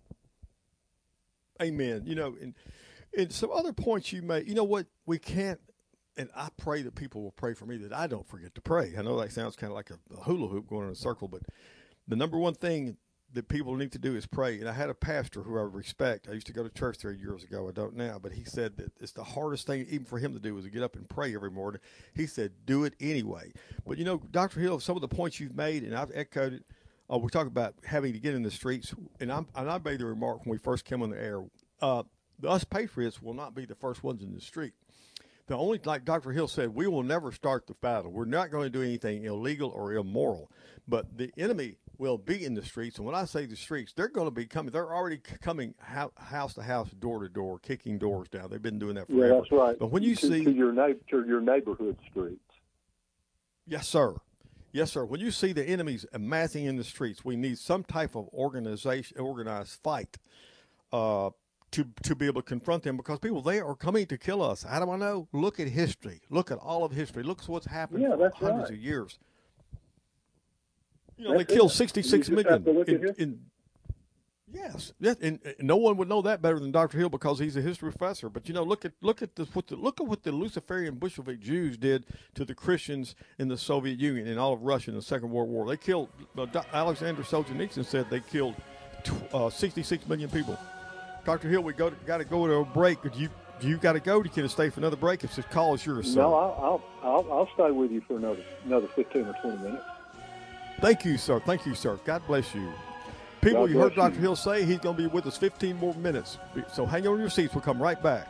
Amen. You know, and. And some other points you made, you know what, we can't, and I pray that people will pray for me that I don't forget to pray. I know that sounds kind of like a, a hula hoop going in a circle, but the number one thing that people need to do is pray. And I had a pastor who I respect. I used to go to church there years ago. I don't now, but he said that it's the hardest thing even for him to do is to get up and pray every morning. He said, do it anyway. But, you know, Doctor Hill, some of the points you've made, and I've echoed it, uh, we talk about having to get in the streets. And, I'm, and I made the remark when we first came on the air, uh, us patriots will not be the first ones in the street. The only, like Doctor Hill said, we will never start the battle. We're not going to do anything illegal or immoral. But the enemy will be in the streets. And when I say the streets, they're going to be coming. They're already coming house to house, door to door, kicking doors down. They've been doing that forever. Yeah, that's right. But when you to, see to your na- to your neighborhood streets. Yes, sir. Yes, sir. When you see the enemies amassing in the streets, we need some type of organization, organized fight. Uh, To, to be able to confront them, because people, they are coming to kill us. How do I know? Look at history. Look at all of history. Look at what's happened yeah, for hundreds right. of years. You know, that's they killed sixty-six million. In, in, yes, yes, and, and no one would know that better than Doctor Hill, because he's a history professor. But you know, look at look at the, what the look at what the Luciferian Bolshevik Jews did to the Christians in the Soviet Union and all of Russia in the Second World War. They killed. Uh, Alexander Solzhenitsyn said they killed uh, sixty-six million people. Doctor Hill, we go to, got to go to a break. Do you do you got to go? Do you can stay for another break? If the call is yours, sir. No, I'll, I'll I'll stay with you for another another fifteen or twenty minutes. Thank you, sir. Thank you, sir. God bless you. People, God you heard Doctor you. Hill say he's going to be with us fifteen more minutes. So hang on your seats. We'll come right back.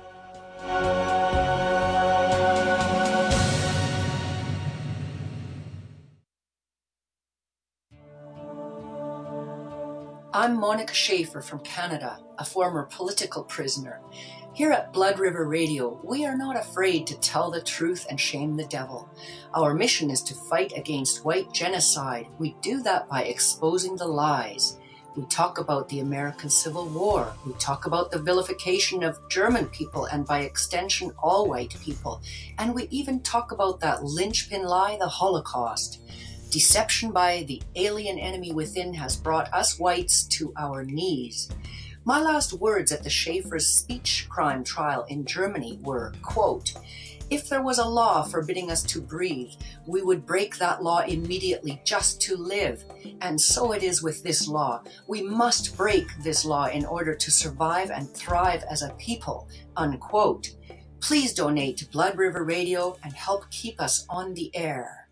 I'm Monica Schaefer from Canada, a former political prisoner. Here at Blood River Radio, we are not afraid to tell the truth and shame the devil. Our mission is to fight against white genocide. We do that by exposing the lies. We talk about the American Civil War. We talk about the vilification of German people and by extension all white people. And we even talk about that linchpin lie, the Holocaust. Deception by the alien enemy within has brought us whites to our knees. My last words at the Schaefer's speech crime trial in Germany were, quote, If there was a law forbidding us to breathe, we would break that law immediately just to live. And so it is with this law. We must break this law in order to survive and thrive as a people, unquote. Please donate to Blood River Radio and help keep us on the air.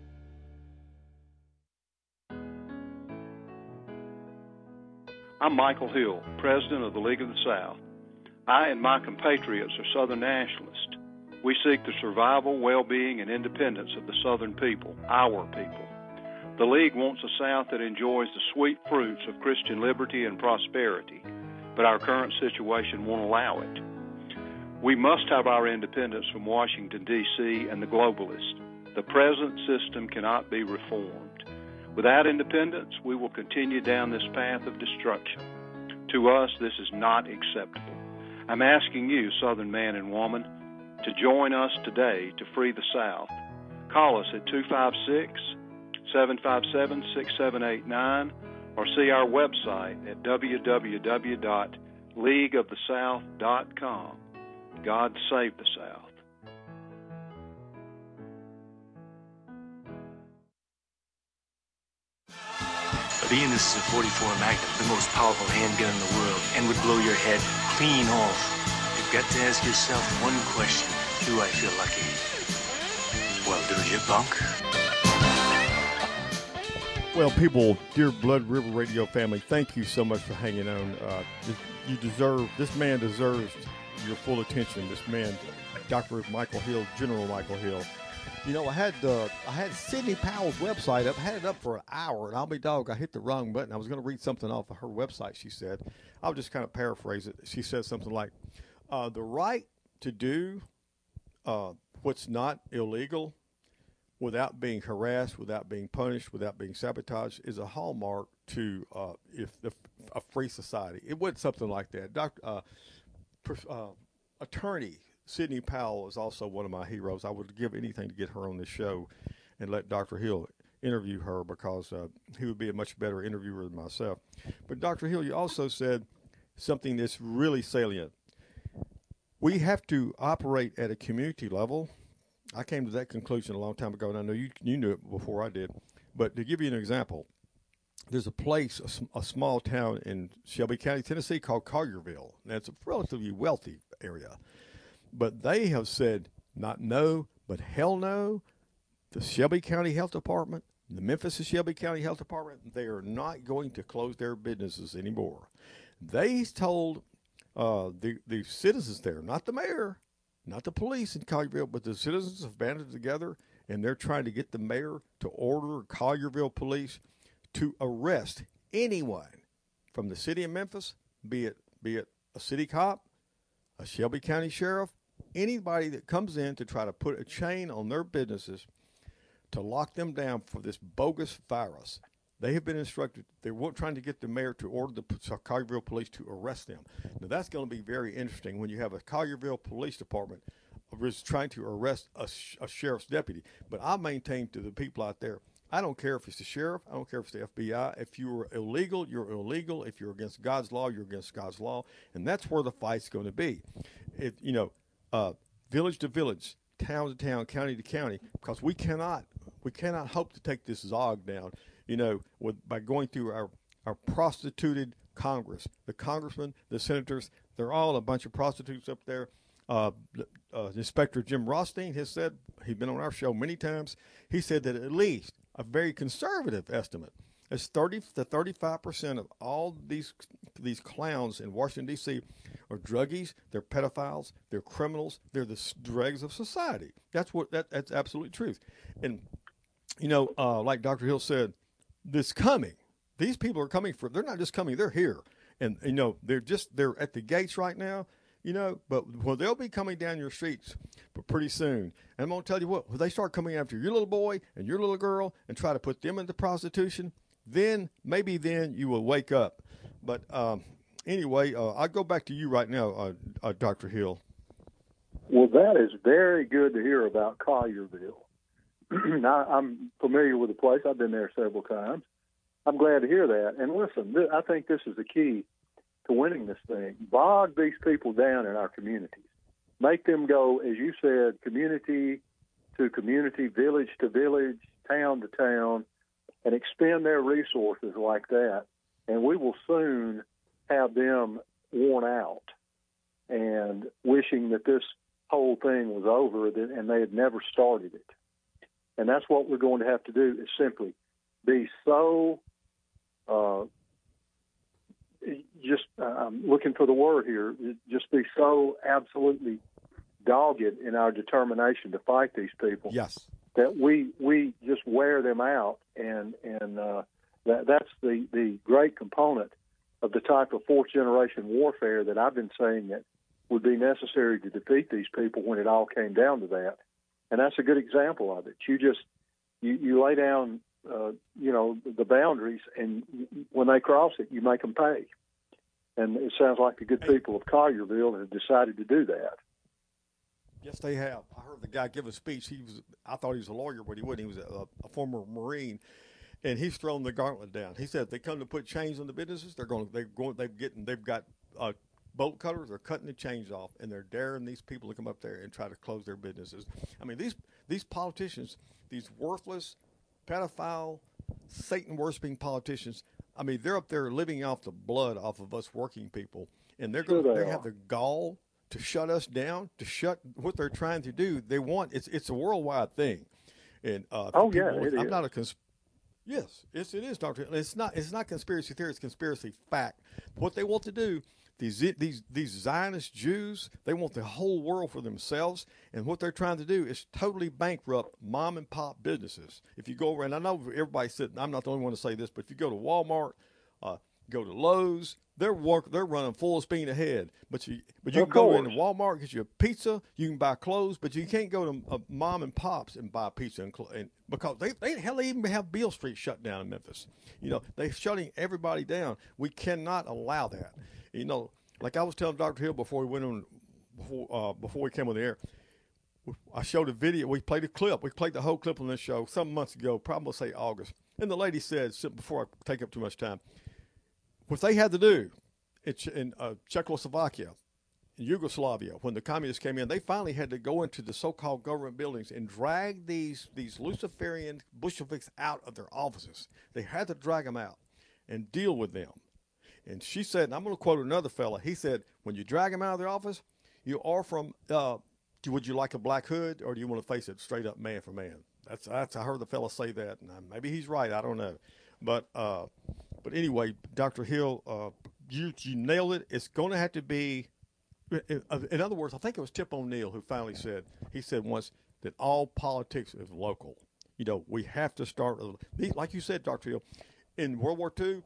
I'm Michael Hill, President of the League of the South. I and my compatriots are Southern nationalists. We seek the survival, well-being, and independence of the Southern people, our people. The League wants a South that enjoys the sweet fruits of Christian liberty and prosperity, but our current situation won't allow it. We must have our independence from Washington, D C and the globalists. The present system cannot be reformed. Without independence, we will continue down this path of destruction. To us, this is not acceptable. I'm asking you, Southern man and woman, to join us today to free the South. Call us at two five six, seven five seven, six seven eight nine or see our website at w w w dot league of the south dot com. God save the South. Being this is a forty-four Magnum, the most powerful handgun in the world, and would blow your head clean off. You've got to ask yourself one question. Do I feel lucky? Well, do you, punk? Well, people, dear Blood River Radio family, thank you so much for hanging on. Uh, you deserve, this man deserves your full attention. This man, Doctor Michael Hill, General Michael Hill. You know, I had uh, I had Sidney Powell's website up. I had it up for an hour, and I'll be dog, I hit the wrong button. I was going to read something off of her website, she said. I'll just kind of paraphrase it. She said something like, uh, the right to do uh, what's not illegal without being harassed, without being punished, without being sabotaged is a hallmark to uh, if, if a free society. It wasn't something like that. Doctor Uh, uh, attorney Sidney Powell is also one of my heroes. I would give anything to get her on this show and let Doctor Hill interview her because uh, he would be a much better interviewer than myself. But Doctor Hill, you also said something that's really salient. We have to operate at a community level. I came to that conclusion a long time ago, and I know you, you knew it before I did. But to give you an example, there's a place, a, a small town in Shelby County, Tennessee called Collierville. Now, it's a relatively wealthy area. But they have said not no, but hell no. The Shelby County Health Department, the Memphis and Shelby County Health Department, they are not going to close their businesses anymore. They told uh, the, the citizens there, not the mayor, not the police in Collierville, but the citizens have banded together, and they're trying to get the mayor to order Collierville police to arrest anyone from the city of Memphis, be it be it a city cop, a Shelby County sheriff, anybody that comes in to try to put a chain on their businesses to lock them down for this bogus virus. They have been instructed, they're trying to get the mayor to order the Collierville police to arrest them. Now, that's going to be very interesting when you have a Collierville police department trying to arrest a, a sheriff's deputy. But I maintain to the people out there, I don't care if it's the sheriff. I don't care if it's the F B I. If you're illegal, you're illegal. If you're against God's law, you're against God's law. And that's where the fight's going to be. It, you know, uh, village to village, town to town, county to county, because we cannot we cannot hope to take this Zog down, you know, with by going through our, our prostituted Congress. The congressmen, the senators, they're all a bunch of prostitutes up there. Uh, uh, Inspector Jim Rothstein has said, he's been on our show many times, he said that at least a very conservative estimate is thirty to thirty-five percent of all these these clowns in Washington, D C are druggies, they're pedophiles, they're criminals, they're the dregs of society. That's what that, that's absolute truth. And, you know, uh, like Doctor Hill said, this coming, these people are coming for, they're not just coming, they're here. And, you know, they're just, they're at the gates right now. You know, but well, they'll be coming down your streets but pretty soon. And I'm going to tell you what, when they start coming after your little boy and your little girl and try to put them into prostitution, then maybe then you will wake up. But um, anyway, uh, I'll go back to you right now, uh, uh, Doctor Hill. Well, that is very good to hear about Collierville. now, I'm familiar with the place. I've been there several times. I'm glad to hear that. And listen, th- I think this is the key to winning this thing. Bog these people down in our communities. make them go, as you said, community to community, village to village, town to town, and expend their resources like that. And we will soon have them worn out and wishing that this whole thing was over and they had never started it. And that's what we're going to have to do, is simply be so, uh, just, uh, I'm looking for the word here, just be so absolutely dogged in our determination to fight these people. Yes. That we we just wear them out, and and uh, that that's the, the great component of the type of fourth generation warfare that I've been saying that would be necessary to defeat these people when it all came down to that. And that's a good example of it. You just you, you lay down uh, you know the boundaries, and when they cross it, you make them pay. And it sounds like the good people of Collierville have decided to do that. Yes, they have. I heard the guy give a speech. He was, I thought he was a lawyer, but he wasn't. He was a, a former Marine, and he's thrown the gauntlet down. He said if they come to put chains on the businesses, they're going. They're going. They've getting. They've got uh, bolt cutters. They're cutting the chains off, and they're daring these people to come up there and try to close their businesses. I mean, these these politicians, these worthless, pedophile, Satan worshiping politicians. I mean, they're up there living off the blood off of us working people, and they're going. Sure They, they they have the gall to shut us down, to shut what they're trying to do. They want it's it's a worldwide thing, and uh, oh people, yeah, it I'm is. not a cons- yes, it's it is, Doctor. It's not it's not conspiracy theory. It's conspiracy fact. What they want to do, these these these Zionist Jews, they want the whole world for themselves, and what they're trying to do is totally bankrupt mom and pop businesses. If you go around, I know everybody said I'm not the only one to say this, but if you go to Walmart, uh, go to Lowe's. They're work. They're running full speed ahead. But you, but you Of can go course. into Walmart, get you a pizza. You can buy clothes, but you can't go to uh, mom and pops and buy pizza and, cl- and because they, they hell they even have Beale Street shut down in Memphis. You know they're shutting everybody down. We cannot allow that. You know, like I was telling Doctor Hill before we went on, before uh, before we came on the air. I showed a video. We played a clip. We played the whole clip on this show some months ago, probably say August. And the lady said, before I take up too much time, what they had to do in uh, Czechoslovakia, in Yugoslavia, when the communists came in, they finally had to go into the so-called government buildings and drag these these Luciferian Bolsheviks out of their offices. They had to drag them out and deal with them. And she said, and I'm going to quote another fella. He said, when you drag them out of their office, you are from, uh, would you like a black hood, or do you want to face it straight up man for man? That's, that's I heard the fella say that, and maybe he's right. I don't know. But uh, but anyway, Doctor Hill, uh, you you nailed it. It's going to have to be. In other words, I think it was Tip O'Neill who finally said. He said once that all politics is local. You know, we have to start. Like you said, Doctor Hill, in World War Two,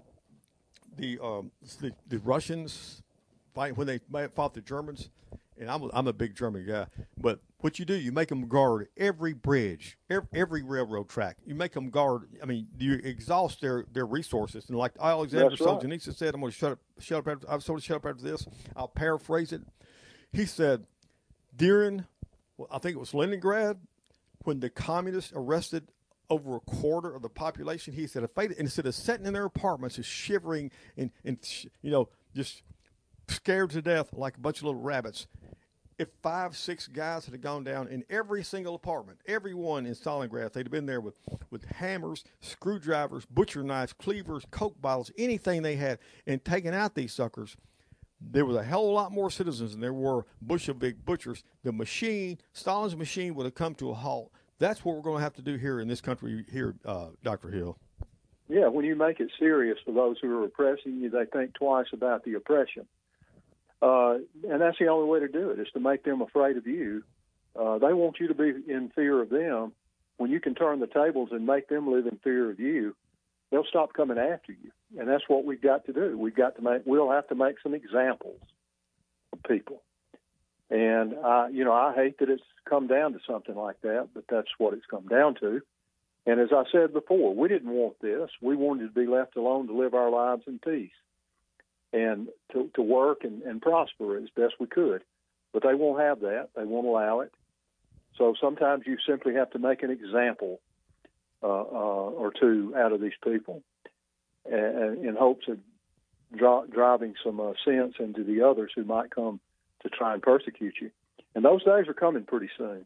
the um, the, the Russians fight when they fought the Germans. And I'm a, I'm a big German guy, but what you do, you make them guard every bridge, every, every railroad track. You make them guard. I mean, you exhaust their, their resources. And like Alexander That's right. Solzhenitsyn said, I'm going to shut up. Shut up. After, I'm sort of shut up after this. I'll paraphrase it. He said, during, well, I think it was Leningrad, when the communists arrested over a quarter of the population, he said, if they, instead of sitting in their apartments, just shivering and and you know just scared to death like a bunch of little rabbits. If five, six guys had gone down in every single apartment, every one in Stalingrad, they'd have been there with, with hammers, screwdrivers, butcher knives, cleavers, Coke bottles, anything they had, and taken out these suckers, there was a hell of a lot more citizens than there were Bolshevik butchers. The machine, Stalin's machine, would have come to a halt. That's what we're going to have to do here in this country here, uh, Doctor Hill. Yeah, when you make it serious for those who are oppressing you, they think twice about the oppression. Uh, and that's the only way to do it, is to make them afraid of you. Uh, they want you to be in fear of them. When you can turn the tables and make them live in fear of you, they'll stop coming after you. And that's what we've got to do. We've got to make, we'll have to make some examples of people. And, uh, you know, I hate that it's come down to something like that, but that's what it's come down to. And as I said before, we didn't want this. We wanted to be left alone to live our lives in peace and to, to work and, and prosper as best we could. But they won't have that. They won't allow it. So sometimes you simply have to make an example uh, uh, or two out of these people and, in hopes of dri- driving some uh, sense into the others who might come to try and persecute you. And those days are coming pretty soon.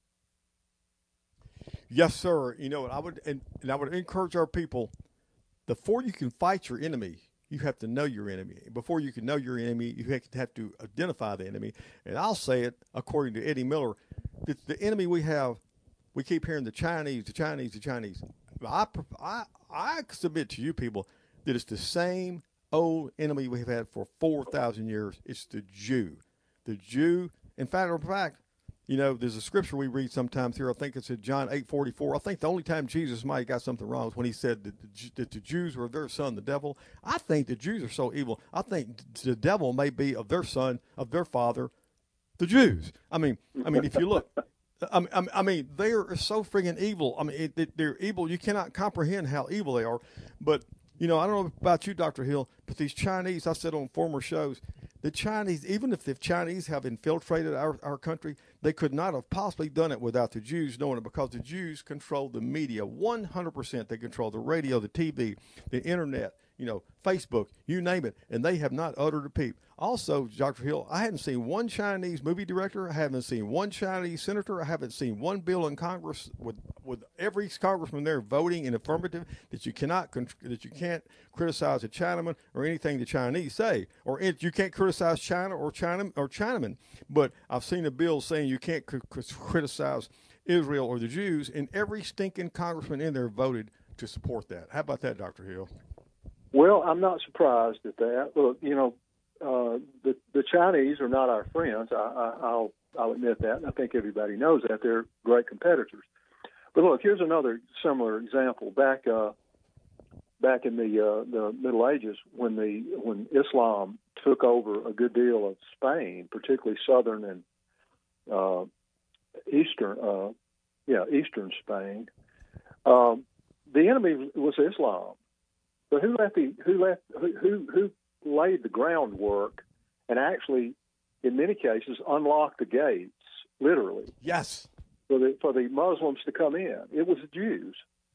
Yes, sir. You know, I would and, and I would encourage our people, before you can fight your enemy, you have to know your enemy. Before you can know your enemy, you have to identify the enemy. And I'll say it, according to Eddie Miller, the, the enemy we have, we keep hearing the Chinese, the Chinese, the Chinese. I, I, I submit to you people that it's the same old enemy we've had for four thousand years. It's the Jew. The Jew, in fact, in fact, you know, there's a scripture we read sometimes here. I think it's in John eight forty-four. I think the only time Jesus might have got something wrong is when he said that the, that the Jews were their son, the devil. I think the Jews are so evil. I think the devil may be of their son, of their father, the Jews. I mean, I mean, if you look, I mean, I mean, they are so friggin' evil. I mean, it, it, they're evil. You cannot comprehend how evil they are. But, you know, I don't know about you, Doctor Hill, but these Chinese, I said on former shows, the Chinese, even if the Chinese have infiltrated our, our country, they could not have possibly done it without the Jews knowing it, because the Jews control the media one hundred percent. They control the radio, the T V, the internet, you know, Facebook, you name it, and they have not uttered a peep. Also, Doctor Hill, I hadn't seen one Chinese movie director. I haven't seen one Chinese senator. I haven't seen one bill in Congress with with every congressman there voting in affirmative that you cannot that you can't criticize a Chinaman or anything the Chinese say, or you can't criticize China or China or Chinaman. But I've seen a bill saying you can't criticize Israel or the Jews, and every stinking congressman in there voted to support that. How about that, Doctor Hill? Well, I'm not surprised at that. Look, you know, uh, the the Chinese are not our friends. I, I, I'll I'll admit that, and I think everybody knows that. They're great competitors. But look, here's another similar example. Back uh, back in the uh, the Middle Ages, when the when Islam took over a good deal of Spain, particularly southern and uh, eastern, uh, yeah, eastern Spain, um, the enemy was Islam. But who left the who left who who laid the groundwork and actually, in many cases, unlocked the gates, literally? Yes. For the for the Muslims to come in, it was the Jews.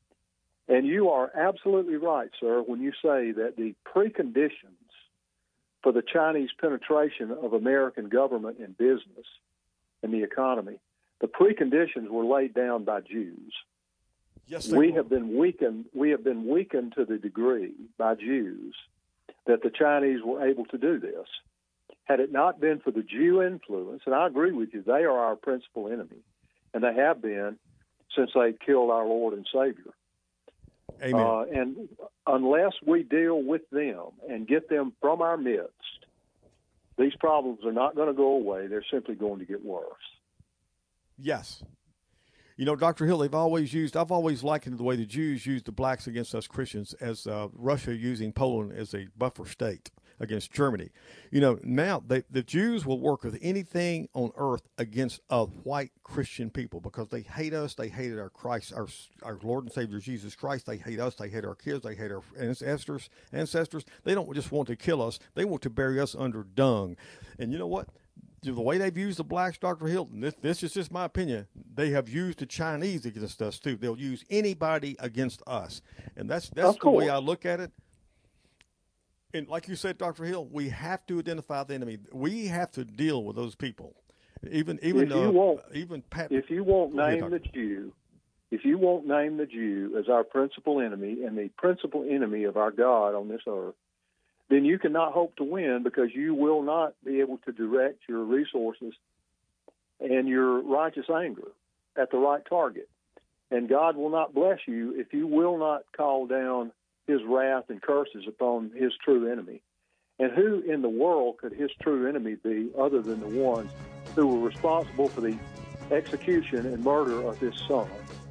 And you are absolutely right, sir, when you say that the preconditions for the Chinese penetration of American government and business and the economy, the preconditions were laid down by Jews. Yes, we were. have been weakened. We have been weakened to the degree by Jews that the Chinese were able to do this. Had it not been for the Jew influence, and I agree with you, they are our principal enemy, and they have been since they killed our Lord and Savior. Amen. Uh, and unless we deal with them and get them from our midst, these problems are not going to go away. They're simply going to get worse. Yes. You know, Doctor Hill, they've always used, I've always likened the way the Jews used the blacks against us Christians as uh, Russia using Poland as a buffer state against Germany. You know, now they, the Jews will work with anything on earth against a white Christian people because they hate us. They hated our Christ, our, our Lord and Savior Jesus Christ. They hate us. They hate our kids. They hate our ancestors. Ancestors. They don't just want to kill us. They want to bury us under dung. And you know what? The way they've used the blacks, Doctor Hilton, this, this is just my opinion, they have used the Chinese against us, too. They'll use anybody against us. And that's that's the way I look at it. And like you said, Doctor Hill, we have to identify the enemy. We have to deal with those people. Even even if you uh, won't, even Pat, if you won't name ahead, the Jew, if you won't name the Jew as our principal enemy and the principal enemy of our God on this earth, then you cannot hope to win because you will not be able to direct your resources and your righteous anger at the right target. And God will not bless you if you will not call down his wrath and curses upon his true enemy. And who in the world could his true enemy be other than the ones who were responsible for the execution and murder of his son?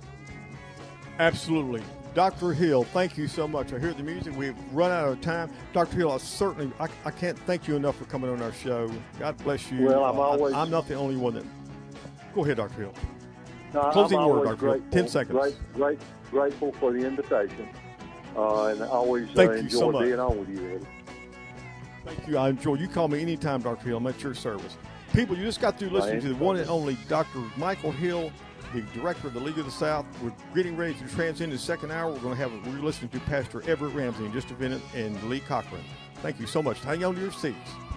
Absolutely. Doctor Hill, thank you so much. I hear the music. We've run out of time. Doctor Hill, I certainly, I, I can't thank you enough for coming on our show. God bless you. Well, I'm uh, always... I, I'm not the only one that... Go ahead, Doctor Hill. No, Closing I'm word, Doctor grateful, Hill. Ten seconds. Great, great, grateful for the invitation. Uh, and I always thank uh, you enjoy so much. being on with you, Eddie. Thank you. I enjoy you. Call me anytime, Doctor Hill. I'm at your service. People, you just got through listening to the one and only Doctor Michael Hill, the director of the League of the South. We're getting ready to transcend the second hour. We're going to have, we're listening to Pastor Everett Ramsey in just a minute and Lee Cochran. Thank you so much. Hang on to your seats.